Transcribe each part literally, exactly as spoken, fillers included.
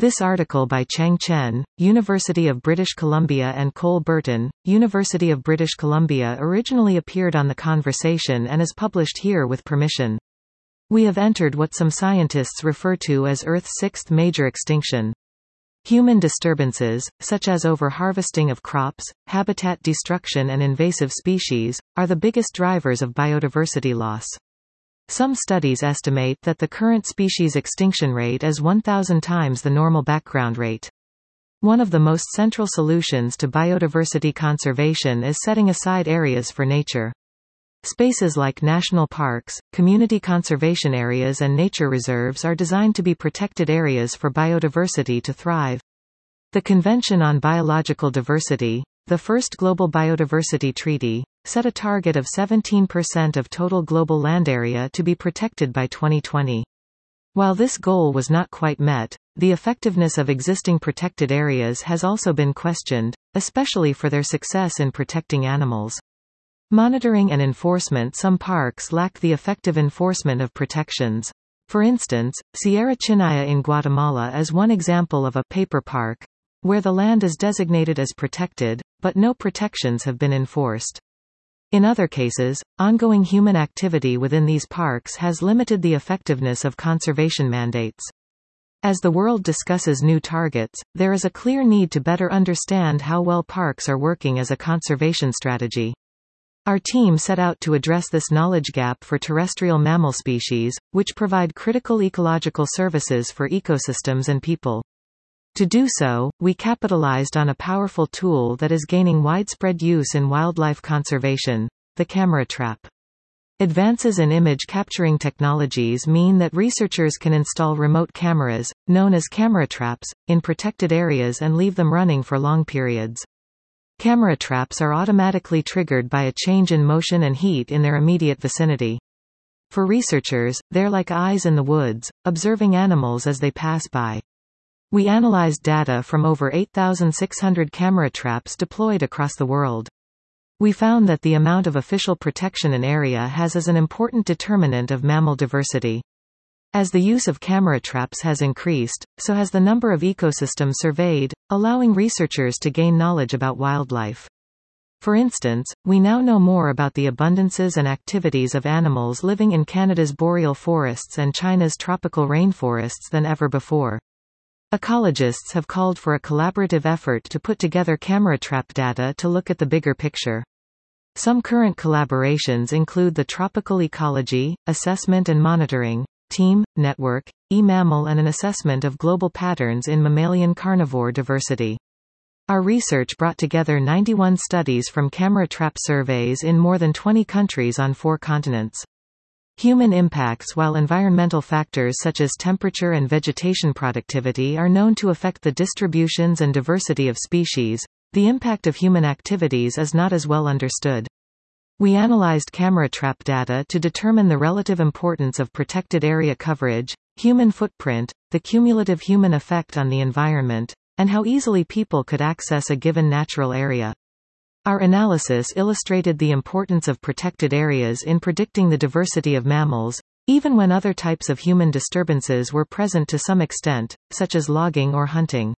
This article by Chang Chen, University of British Columbia and Cole Burton, University of British Columbia originally appeared on The Conversation and is published here with permission. We have entered what some scientists refer to as Earth's sixth major extinction. Human disturbances, such as over-harvesting of crops, habitat destruction and invasive species, are the biggest drivers of biodiversity loss. Some studies estimate that the current species extinction rate is one thousand times the normal background rate. One of the most central solutions to biodiversity conservation is setting aside areas for nature. Spaces like national parks, community conservation areas and nature reserves are designed to be protected areas for biodiversity to thrive. The Convention on Biological Diversity, the first global biodiversity treaty, set a target of seventeen percent of total global land area to be protected by twenty twenty. While this goal was not quite met, the effectiveness of existing protected areas has also been questioned, especially for their success in protecting animals. Monitoring and enforcement. Some parks lack the effective enforcement of protections. For instance, Sierra Chinaya in Guatemala is one example of a paper park, where the land is designated as protected, but no protections have been enforced. In other cases, ongoing human activity within these parks has limited the effectiveness of conservation mandates. As the world discusses new targets, there is a clear need to better understand how well parks are working as a conservation strategy. Our team set out to address this knowledge gap for terrestrial mammal species, which provide critical ecological services for ecosystems and people. To do so, we capitalized on a powerful tool that is gaining widespread use in wildlife conservation: the camera trap. Advances in image capturing technologies mean that researchers can install remote cameras, known as camera traps, in protected areas and leave them running for long periods. Camera traps are automatically triggered by a change in motion and heat in their immediate vicinity. For researchers, they're like eyes in the woods, observing animals as they pass by. We analyzed data from over eight thousand six hundred camera traps deployed across the world. We found that the amount of official protection an area has is an important determinant of mammal diversity. As the use of camera traps has increased, so has the number of ecosystems surveyed, allowing researchers to gain knowledge about wildlife. For instance, we now know more about the abundances and activities of animals living in Canada's boreal forests and China's tropical rainforests than ever before. Ecologists have called for a collaborative effort to put together camera trap data to look at the bigger picture. Some current collaborations include the Tropical Ecology, Assessment and Monitoring Team, Network, eMammal and an assessment of global patterns in mammalian carnivore diversity. Our research brought together ninety-one studies from camera trap surveys in more than twenty countries on four continents. Human impacts. While environmental factors such as temperature and vegetation productivity are known to affect the distributions and diversity of species, the impact of human activities is not as well understood. We analyzed camera trap data to determine the relative importance of protected area coverage, human footprint, the cumulative human effect on the environment, and how easily people could access a given natural area. Our analysis illustrated the importance of protected areas in predicting the diversity of mammals, even when other types of human disturbances were present to some extent, such as logging or hunting.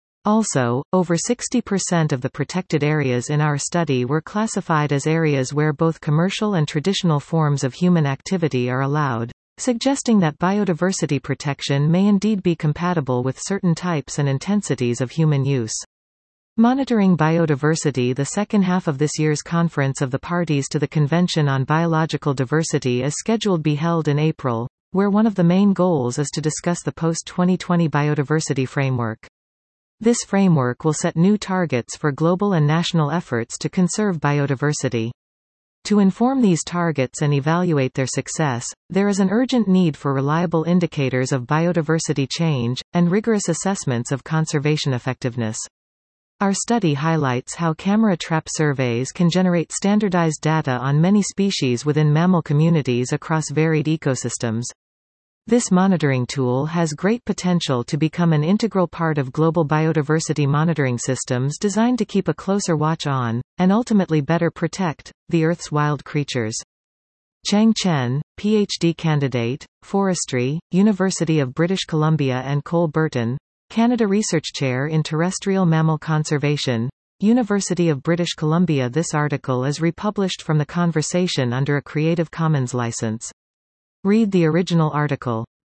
Also, over sixty percent of the protected areas in our study were classified as areas where both commercial and traditional forms of human activity are allowed, suggesting that biodiversity protection may indeed be compatible with certain types and intensities of human use. Monitoring biodiversity. The second half of this year's Conference of the Parties to the Convention on Biological Diversity is scheduled to be held in April, where one of the main goals is to discuss the post twenty twenty biodiversity framework. This framework will set new targets for global and national efforts to conserve biodiversity. To inform these targets and evaluate their success, there is an urgent need for reliable indicators of biodiversity change, and rigorous assessments of conservation effectiveness. Our study highlights how camera trap surveys can generate standardized data on many species within mammal communities across varied ecosystems. This monitoring tool has great potential to become an integral part of global biodiversity monitoring systems designed to keep a closer watch on, and ultimately better protect, the Earth's wild creatures. Chang Chen, PhD candidate, Forestry, University of British Columbia and Cole Burton, Canada Research Chair in Terrestrial Mammal Conservation, University of British Columbia. This article is republished from the conversation under a Creative Commons license. Read the original article.